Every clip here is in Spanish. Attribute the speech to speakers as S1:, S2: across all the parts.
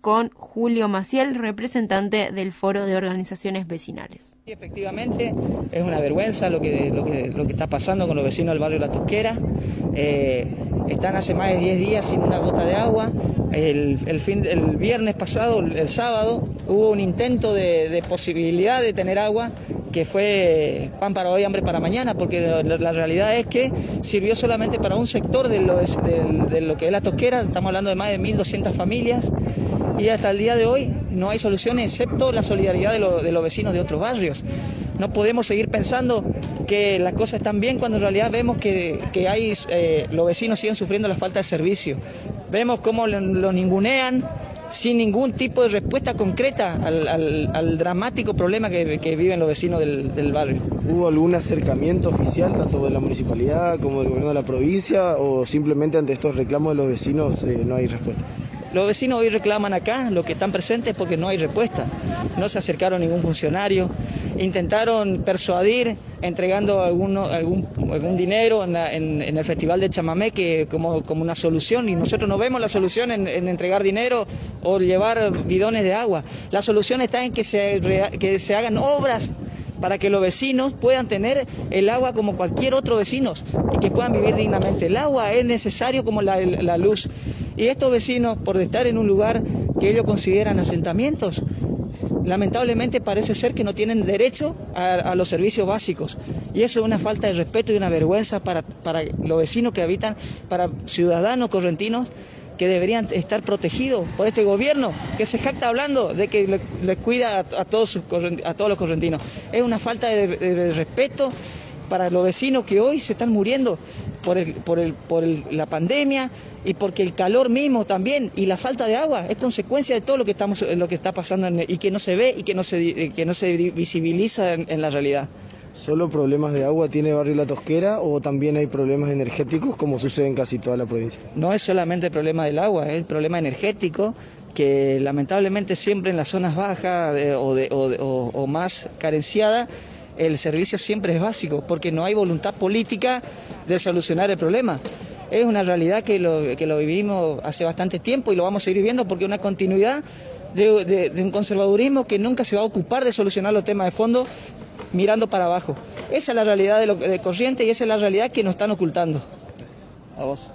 S1: con Julio Maciel, representante del Foro de Organizaciones Vecinales.
S2: Efectivamente, es una vergüenza lo que está pasando con los vecinos del barrio La Tosquera. Están hace más de 10 días sin una gota de agua. El viernes pasado, el sábado, hubo un intento de posibilidad de tener agua, que fue pan para hoy, hambre para mañana, porque la realidad es que sirvió solamente para un sector de lo que es La Tosquera. Estamos hablando de más de 1.200 familias, y hasta el día de hoy no hay solución excepto la solidaridad de los vecinos de otros barrios. No podemos seguir pensando que las cosas están bien cuando en realidad vemos que los vecinos siguen sufriendo la falta de servicio. Vemos cómo lo ningunean sin ningún tipo de respuesta concreta al dramático problema que viven los vecinos del barrio.
S3: ¿Hubo algún acercamiento oficial, tanto de la municipalidad como del gobierno de la provincia, o simplemente ante estos reclamos de los vecinos no hay respuesta?
S2: Los vecinos hoy reclaman acá, los que están presentes, porque no hay respuesta. No se acercaron ningún funcionario, intentaron persuadir entregando algún dinero en el Festival de Chamamé como una solución, y nosotros no vemos la solución en entregar dinero o llevar bidones de agua. La solución está en que se hagan obras para que los vecinos puedan tener el agua como cualquier otro vecino y que puedan vivir dignamente. El agua es necesario como la luz. Y estos vecinos, por estar en un lugar que ellos consideran asentamientos, lamentablemente parece ser que no tienen derecho a los servicios básicos. Y eso es una falta de respeto y una vergüenza para los vecinos que habitan, para ciudadanos correntinos que deberían estar protegidos por este gobierno que se jacta hablando de que les cuida a todos los correntinos. Es una falta de respeto para los vecinos que hoy se están muriendo por la pandemia, y porque el calor mismo también y la falta de agua es consecuencia de todo lo que está pasando y que no se ve y que no se visibiliza en la realidad.
S3: ¿Solo problemas de agua tiene el barrio La Tosquera o también hay problemas energéticos como sucede en casi toda la provincia?
S2: No es solamente el problema del agua, es el problema energético, que lamentablemente siempre en las zonas bajas o más carenciadas el servicio siempre es básico, porque no hay voluntad política de solucionar el problema. Es una realidad que lo vivimos hace bastante tiempo y lo vamos a seguir viviendo, porque es una continuidad de un conservadurismo que nunca se va a ocupar de solucionar los temas de fondo mirando para abajo. Esa es la realidad de Corrientes y esa es la realidad que nos están ocultando. A vos.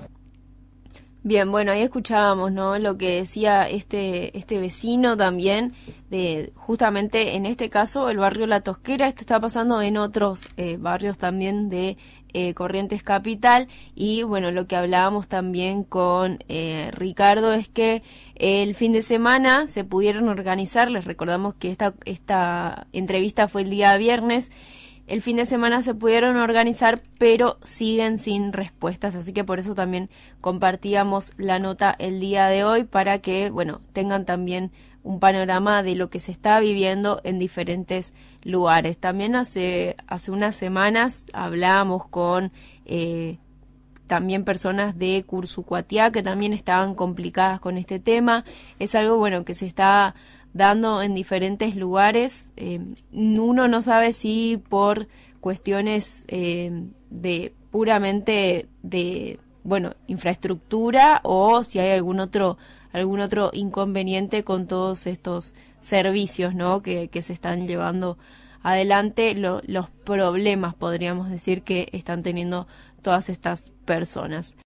S1: Bien, bueno, ahí escuchábamos, ¿no?, lo que decía este vecino también, de justamente en este caso el barrio La Tosquera. Esto está pasando en otros barrios también de Corrientes Capital. Y bueno, lo que hablábamos también con Ricardo es que el fin de semana se pudieron organizar. Les recordamos que esta entrevista fue el día viernes. El fin de semana se pudieron organizar, pero siguen sin respuestas, así que por eso también compartíamos la nota el día de hoy, para que, bueno, tengan también un panorama de lo que se está viviendo en diferentes lugares. También hace unas semanas hablamos con también personas de Cursucuatiá que también estaban complicadas con este tema. Es algo, bueno, que se está dando en diferentes lugares. Uno no sabe si por cuestiones de puramente de, bueno, infraestructura, o si hay algún otro inconveniente con todos estos servicios, ¿no?, que se están llevando adelante, los problemas, podríamos decir, que están teniendo todas estas personas.